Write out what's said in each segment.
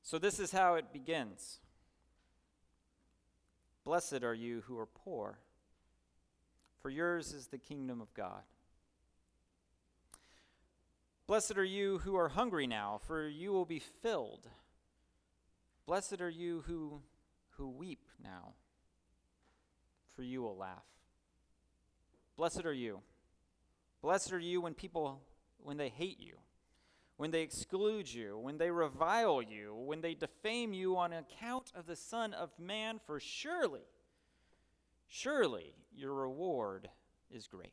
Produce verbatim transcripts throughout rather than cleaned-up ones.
So this is how it begins. Blessed are you who are poor, for yours is the kingdom of God. Blessed are you who are hungry now, for you will be filled. Blessed are you who, who weep now, for you will laugh. Blessed are you. Blessed are you when people, when they hate you, when they exclude you, when they revile you, when they defame you on account of the Son of Man, for surely, surely your reward is great.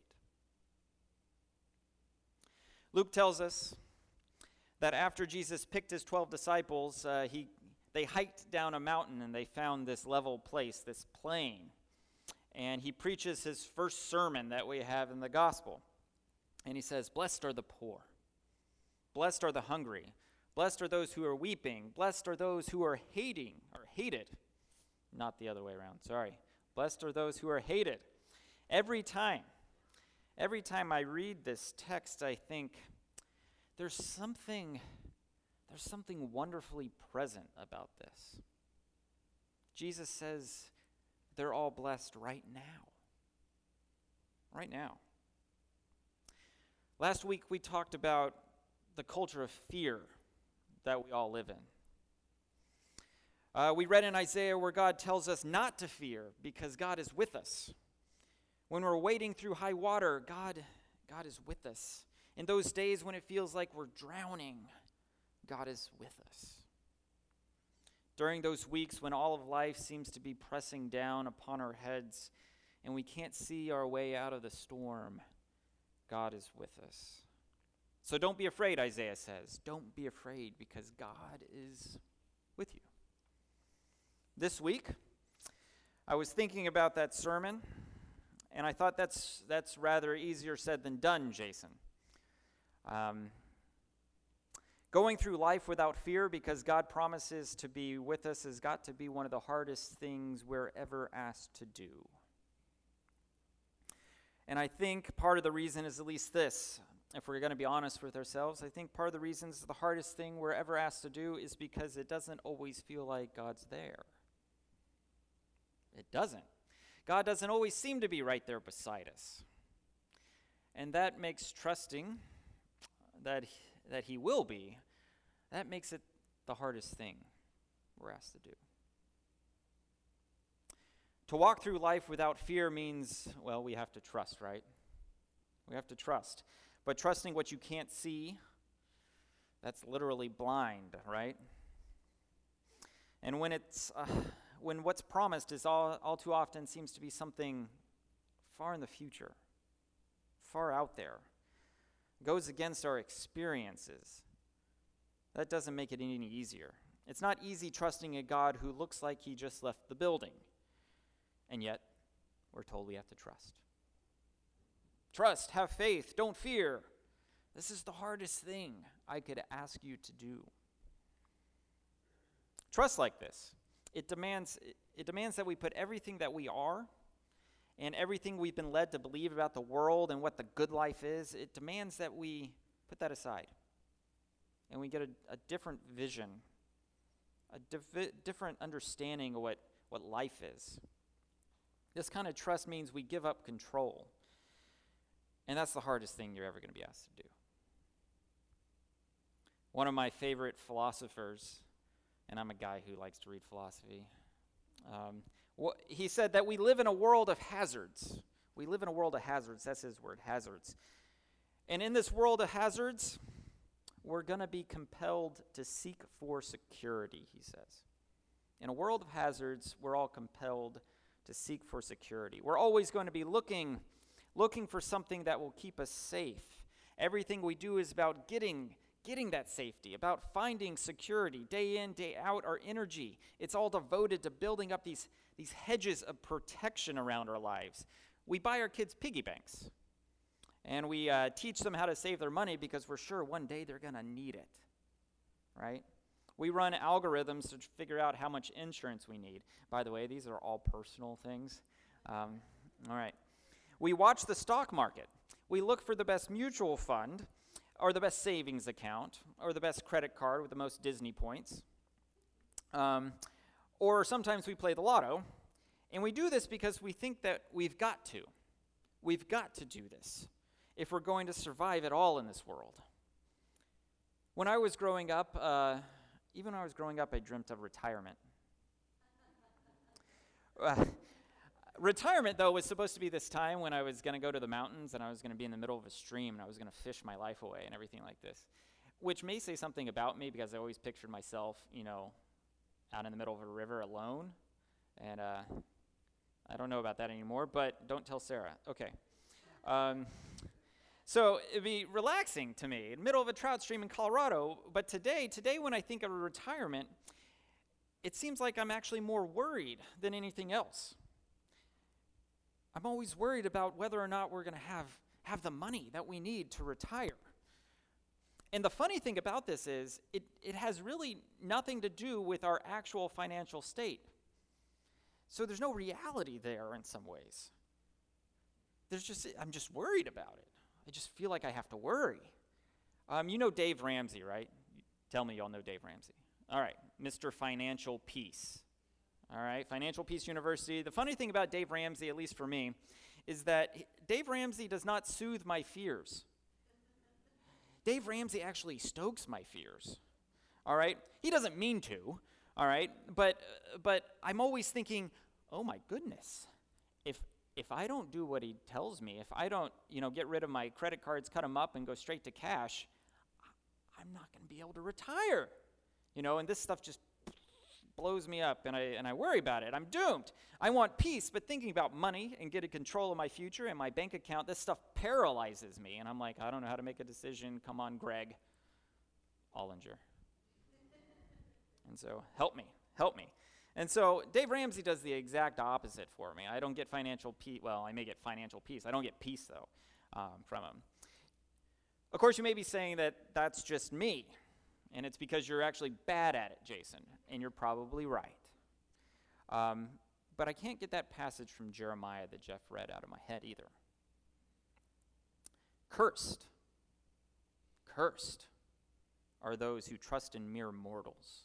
Luke tells us that after Jesus picked his twelve disciples, uh, he they hiked down a mountain and they found this level place, this plain. And he preaches his first sermon that we have in the gospel. And he says, blessed are the poor. Blessed are the hungry. Blessed are those who are weeping. Blessed are those who are hating or hated. Not the other way around, sorry. Blessed are those who are hated. Every time, every time I read this text, I think there's something, there's something wonderfully present about this. Jesus says they're all blessed right now. Right now. Last week we talked about the culture of fear that we all live in. Uh, we read in Isaiah where God tells us not to fear because God is with us. When we're wading through high water, God, God is with us. In those days when it feels like we're drowning, God is with us. During those weeks when all of life seems to be pressing down upon our heads and we can't see our way out of the storm, God is with us. So don't be afraid, Isaiah says. Don't be afraid because God is with you. This week, I was thinking about that sermon, and I thought that's that's rather easier said than done, Jason. Um, going through life without fear because God promises to be with us has got to be one of the hardest things we're ever asked to do. And I think part of the reason is at least this. If we're going to be honest with ourselves, I think part of the reasons the hardest thing we're ever asked to do is because it doesn't always feel like God's there. It doesn't. God doesn't always seem to be right there beside us. And that makes trusting that, that he will be, that makes it the hardest thing we're asked to do. To walk through life without fear means, well, we have to trust, right? We have to trust. But trusting what you can't see, that's literally blind, right? And when it's uh, when what's promised is all, all too often seems to be something far in the future, far out there, goes against our experiences, that doesn't make it any easier. It's not easy trusting a God who looks like he just left the building. And yet, we're told we have to trust. Trust, have faith, don't fear. This is the hardest thing I could ask you to do. Trust like this. It demands, it demands that we put everything that we are and everything we've been led to believe about the world and what the good life is, it demands that we put that aside. And we get a, a different vision, a div- different understanding of what, what life is. This kind of trust means we give up control. And that's the hardest thing you're ever going to be asked to do. One of my favorite philosophers, and I'm a guy who likes to read philosophy, um, wh- he said that we live in a world of hazards. We live in a world of hazards. That's his word, hazards. And in this world of hazards, we're going to be compelled to seek for security, he says. In a world of hazards, we're all compelled to seek for security. We're always going to be looking looking for something that will keep us safe. Everything we do is about getting getting that safety, about finding security day in, day out. Our energy, it's all devoted to building up these, these hedges of protection around our lives. We buy our kids piggy banks, and we uh, teach them how to save their money because we're sure one day they're going to need it, right? We run algorithms to figure out how much insurance we need. By the way, these are all personal things. Um, all right. We watch the stock market. We look for the best mutual fund or the best savings account or the best credit card with the most Disney points. Um, or sometimes we play the lotto, and we do this because we think that we've got to. We've got to do this if we're going to survive at all in this world. When I was growing up, uh, even when I was growing up, I dreamt of retirement. Uh, retirement, though, was supposed to be this time when I was going to go to the mountains and I was going to be in the middle of a stream and I was going to fish my life away and everything like this, which may say something about me because I always pictured myself, you know, out in the middle of a river alone. And uh, I don't know about that anymore, but don't tell Sarah. Okay. Um, so it'd be relaxing to me in the middle of a trout stream in Colorado. But today, today when I think of retirement, it seems like I'm actually more worried than anything else. I'm always worried about whether or not we're going to have, have the money that we need to retire. And the funny thing about this is it, it has really nothing to do with our actual financial state. So there's no reality there in some ways. There's just, I'm just worried about it. I just feel like I have to worry. Um, you know Dave Ramsey, right? Tell me y'all know Dave Ramsey. All right, Mister Financial Peace. All right, Financial Peace University. The funny thing about Dave Ramsey, at least for me, is that Dave Ramsey does not soothe my fears. Dave Ramsey actually stokes my fears. All right? He doesn't mean to, all right? But but I'm always thinking, "Oh my goodness. If if I don't do what he tells me, if I don't, you know, get rid of my credit cards, cut them up and go straight to cash, I'm not going to be able to retire." You know, and this stuff just blows me up, and I and I worry about it. I'm doomed. I want peace, but thinking about money and getting control of my future and my bank account, this stuff paralyzes me. And I'm like, I don't know how to make a decision. Come on, Greg Ollinger. And so, help me, help me. And so, Dave Ramsey does the exact opposite for me. I don't get financial peace. Well, I may get financial peace. I don't get peace, though, um, from him. Of course, you may be saying that that's just me. And it's because you're actually bad at it, Jason, and you're probably right. Um, but I can't get that passage from Jeremiah that Jeff read out of my head either. Cursed, cursed are those who trust in mere mortals.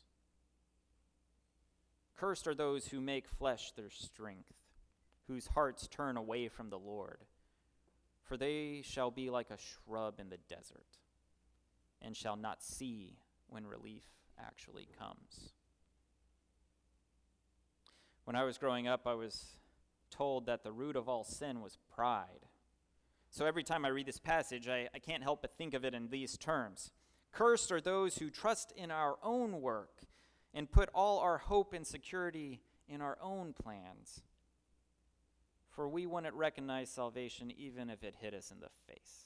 Cursed are those who make flesh their strength, whose hearts turn away from the Lord. For they shall be like a shrub in the desert, and shall not see when relief actually comes. When I was growing up, I was told that the root of all sin was pride. So every time I read this passage, I, I can't help but think of it in these terms. Cursed are those who trust in our own work and put all our hope and security in our own plans. For we wouldn't recognize salvation even if it hit us in the face.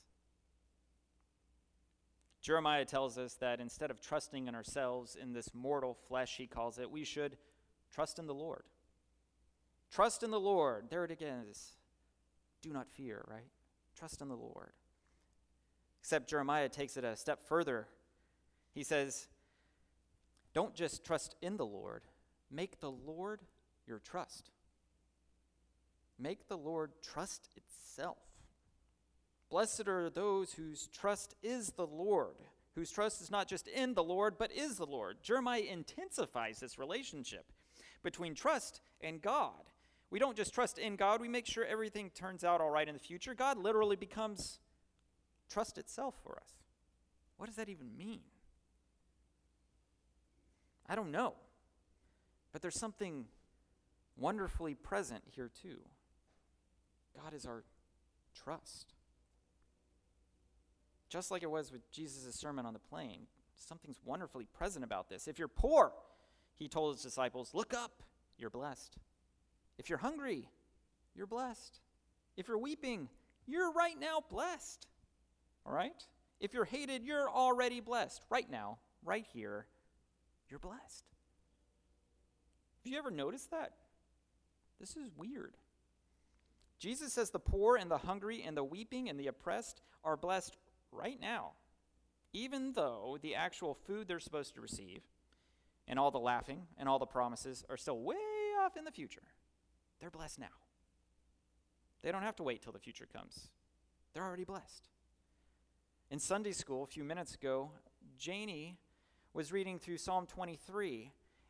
Jeremiah tells us that instead of trusting in ourselves, in this mortal flesh, he calls it, we should trust in the Lord. Trust in the Lord. There it again is. Do not fear, right? Trust in the Lord. Except Jeremiah takes it a step further. He says, don't just trust in the Lord. Make the Lord your trust. Make the Lord trust itself. Blessed are those whose trust is the Lord, whose trust is not just in the Lord, but is the Lord. Jeremiah intensifies this relationship between trust and God. We don't just trust in God, we make sure everything turns out all right in the future. God literally becomes trust itself for us. What does that even mean? I don't know. But there's something wonderfully present here too. God is our trust. Just like it was with Jesus' sermon on the plain, something's wonderfully present about this. If you're poor, he told his disciples, look up, you're blessed. If you're hungry, you're blessed. If you're weeping, you're right now blessed. All right? If you're hated, you're already blessed. Right now, right here, you're blessed. Have you ever noticed that? This is weird. Jesus says the poor and the hungry and the weeping and the oppressed are blessed right now, even though the actual food they're supposed to receive and all the laughing and all the promises are still way off in the future. They're blessed now. They don't have to wait till the future comes. They're already blessed. In Sunday school a few minutes ago, Janie was reading through Psalm twenty-three,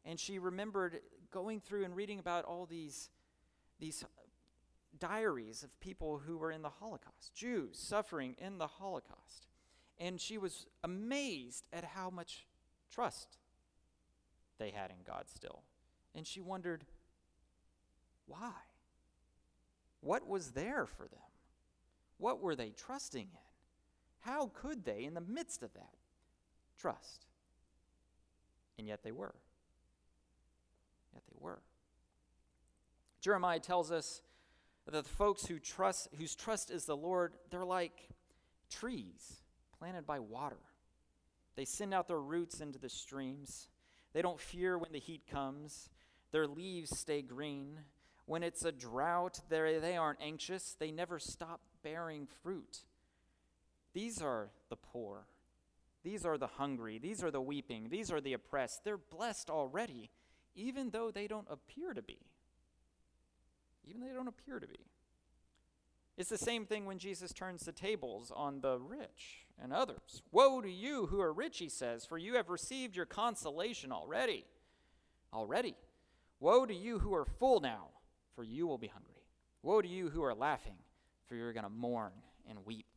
And she remembered going through and reading about all these, these diaries of people who were in the Holocaust, Jews suffering in the Holocaust. And she was amazed at how much trust they had in God still. And she wondered, why? What was there for them? What were they trusting in? How could they, in the midst of that, trust? And yet they were. Yet they were. Jeremiah tells us that the folks who trust, whose trust is the Lord, they're like trees planted by water. They send out their roots into the streams. They don't fear when the heat comes. Their leaves stay green. When it's a drought, they aren't anxious. They never stop bearing fruit. These are the poor. These are the hungry. These are the weeping. These are the oppressed. They're blessed already, even though they don't appear to be. Even though they don't appear to be. It's the same thing when Jesus turns the tables on the rich and others. Woe to you who are rich, he says, for you have received your consolation already. Already. Woe to you who are full now, for you will be hungry. Woe to you who are laughing, for you're going to mourn and weep.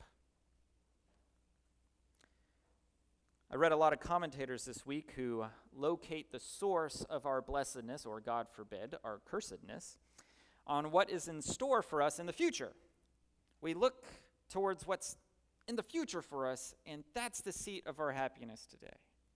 I read a lot of commentators this week who locate the source of our blessedness, or God forbid, our cursedness, on what is in store for us in the future. We look towards what's in the future for us, and that's the seat of our happiness today.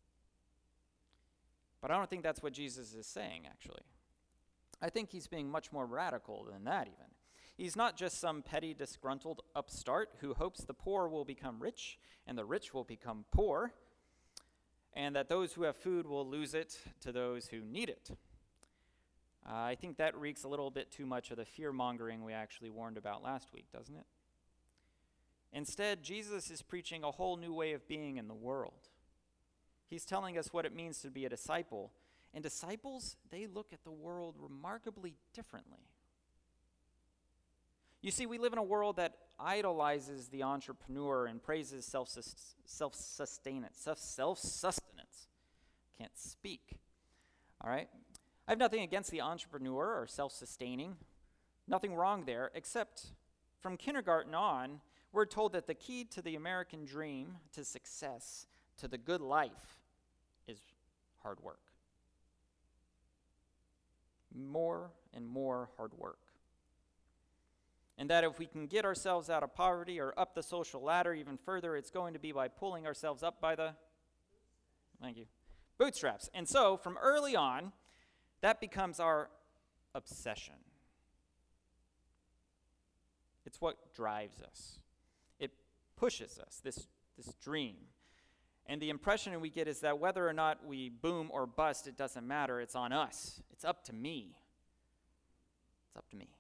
But I don't think that's what Jesus is saying, actually. I think he's being much more radical than that, even. He's not just some petty, disgruntled upstart who hopes the poor will become rich and the rich will become poor, and that those who have food will lose it to those who need it. Uh, I think that reeks a little bit too much of the fear-mongering we actually warned about last week, doesn't it? Instead, Jesus is preaching a whole new way of being in the world. He's telling us what it means to be a disciple. And disciples, they look at the world remarkably differently. You see, we live in a world that idolizes the entrepreneur and praises self-sus- self-sustenance. Self-sustenance. Can't speak. All right? I have nothing against the entrepreneur or self-sustaining. Nothing wrong there, except from kindergarten on, we're told that the key to the American dream, to success, to the good life, is hard work. More and more hard work. And that if we can get ourselves out of poverty or up the social ladder even further, it's going to be by pulling ourselves up by the, thank you, bootstraps. And so, from early on, that becomes our obsession. It's what drives us. It pushes us, this, this dream. And the impression we get is that whether or not we boom or bust, it doesn't matter. It's on us. It's up to me. It's up to me.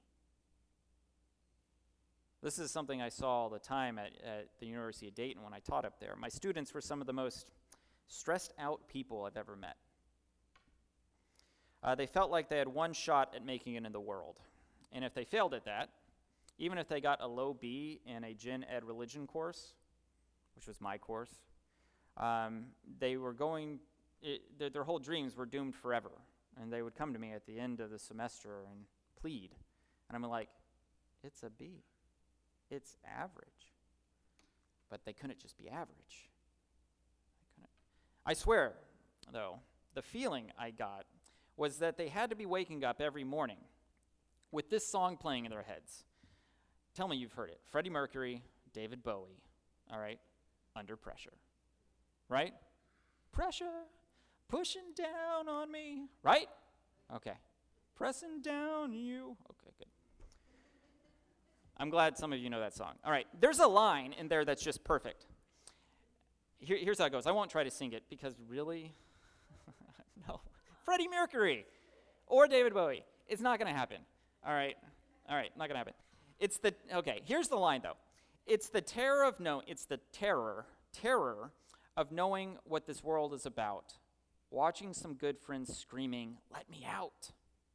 This is something I saw all the time at, at the University of Dayton when I taught up there. My students were some of the most stressed out people I've ever met. Uh, they felt like they had one shot at making it in the world. And if they failed at that, even if they got a low B in a gen ed religion course, which was my course, um, they were going, it, their, their whole dreams were doomed forever. And they would come to me at the end of the semester and plead. And I'm like, it's a B. It's average. But they couldn't just be average. They couldn't. I swear, though, the feeling I got was that they had to be waking up every morning with this song playing in their heads. Tell me you've heard it. Freddie Mercury, David Bowie, all right? Under Pressure, right? Pressure, pushing down on me, right? Okay. Pressing down you. Okay, good. I'm glad some of you know that song. All right, there's a line in there that's just perfect. Here, here's how it goes. I won't try to sing it because really, no. Freddie Mercury or David Bowie. It's not going to happen. All right, all right, not going to happen. It's the, okay, here's the line though. It's the terror of know, it's the terror, terror of knowing what this world is about. Watching some good friends screaming, let me out.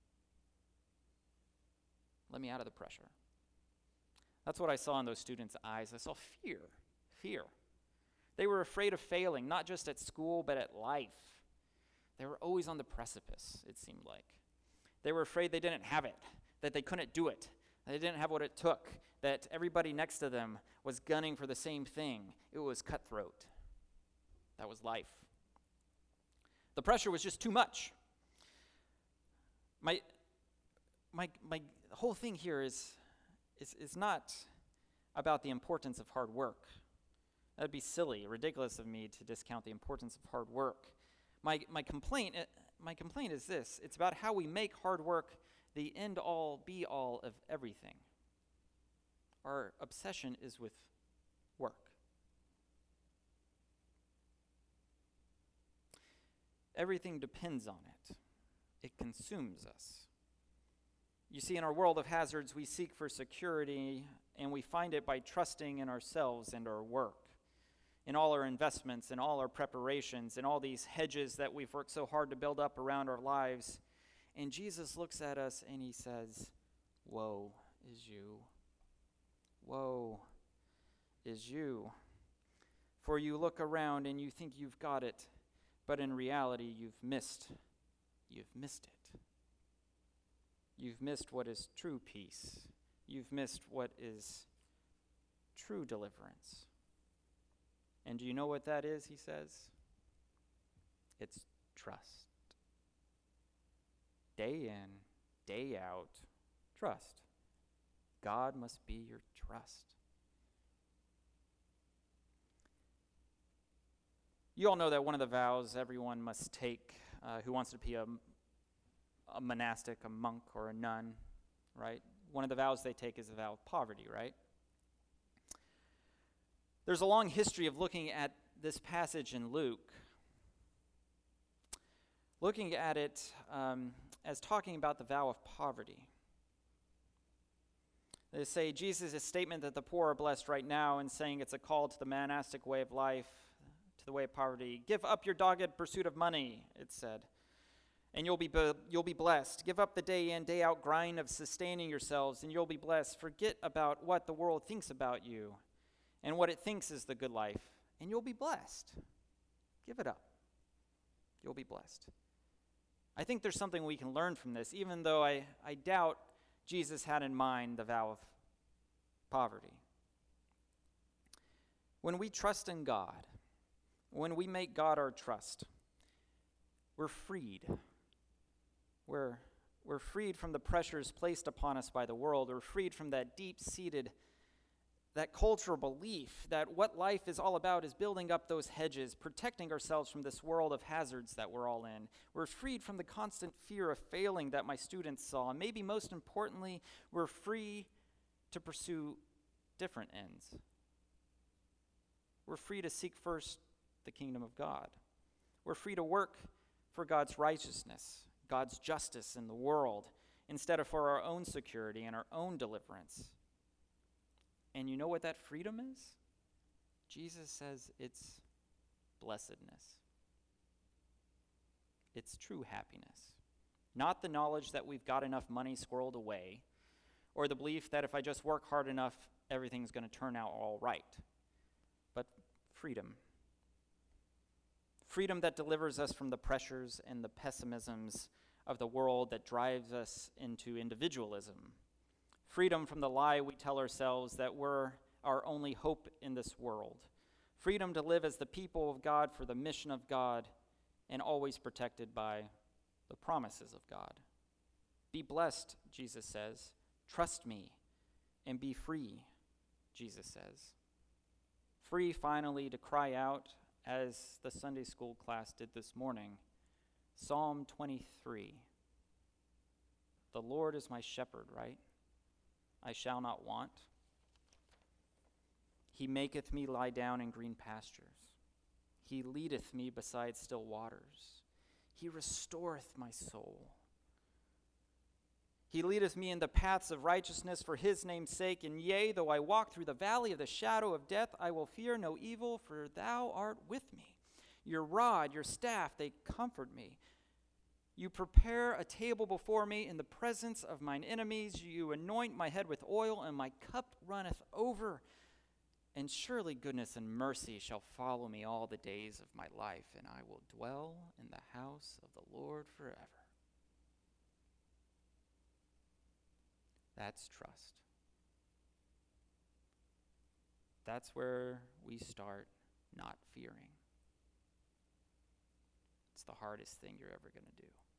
Let me out of the pressure. That's what I saw in those students' eyes. I saw fear, fear. They were afraid of failing, not just at school, but at life. They were always on the precipice, it seemed like. They were afraid they didn't have it, that they couldn't do it, that they didn't have what it took, that everybody next to them was gunning for the same thing. It was cutthroat. That was life. The pressure was just too much. My my my whole thing here is is is not about the importance of hard work. That'd be silly, ridiculous of me to discount the importance of hard work. My my complaint my complaint is this. It's about how we make hard work the end all be all of everything. Our obsession is with work. Everything depends on it. It consumes us. You see, in our world of hazards, we seek for security, and we find it by trusting in ourselves and our work, in all our investments, in all our preparations, in all these hedges that we've worked so hard to build up around our lives. And Jesus looks at us and he says, "Woe is you. Woe is you. For you look around and you think you've got it, but in reality you've missed. You've missed it. You've missed what is true peace. You've missed what is true deliverance. And do you know what that is, he says? It's trust. Day in, day out, trust. God must be your trust. You all know that one of the vows everyone must take uh, who wants to be a, a monastic, a monk, or a nun, right? One of the vows they take is the vow of poverty, right? There's a long history of looking at this passage in Luke, looking at it um, as talking about the vow of poverty. They say Jesus' statement that the poor are blessed right now and saying it's a call to the monastic way of life, to the way of poverty. Give up your dogged pursuit of money, it said, and you'll be, be you'll be blessed. Give up the day in, day out grind of sustaining yourselves, and you'll be blessed. Forget about what the world thinks about you and what it thinks is the good life, and you'll be blessed. Give it up. You'll be blessed. I think there's something we can learn from this, even though I, I doubt Jesus had in mind the vow of poverty. When we trust in God, when we make God our trust, we're freed. We're, we're freed from the pressures placed upon us by the world. We're freed from that deep-seated, that cultural belief that what life is all about is building up those hedges, protecting ourselves from this world of hazards that we're all in. We're freed from the constant fear of failing that my students saw. And maybe most importantly, we're free to pursue different ends. We're free to seek first the kingdom of God. We're free to work for God's righteousness, God's justice in the world, instead of for our own security and our own deliverance. And you know what that freedom is? Jesus says it's blessedness. It's true happiness. Not the knowledge that we've got enough money squirreled away, or the belief that if I just work hard enough, everything's going to turn out all right. But freedom. Freedom that delivers us from the pressures and the pessimisms of the world that drives us into individualism. Freedom from the lie we tell ourselves that we're our only hope in this world. Freedom to live as the people of God for the mission of God and always protected by the promises of God. Be blessed, Jesus says. Trust me and be free, Jesus says. Free, finally, to cry out, as the Sunday school class did this morning, Psalm twenty-three. The Lord is my shepherd, right? I shall not want. He maketh me lie down in green pastures. He leadeth me beside still waters. He restoreth my soul. He leadeth me in the paths of righteousness for his name's sake. And yea, though I walk through the valley of the shadow of death, I will fear no evil, for thou art with me. Your rod, your staff, they comfort me. You prepare a table before me in the presence of mine enemies. You anoint my head with oil, and my cup runneth over. And surely goodness and mercy shall follow me all the days of my life, and I will dwell in the house of the Lord forever. That's trust. That's where we start not fearing. It's the hardest thing you're ever going to do.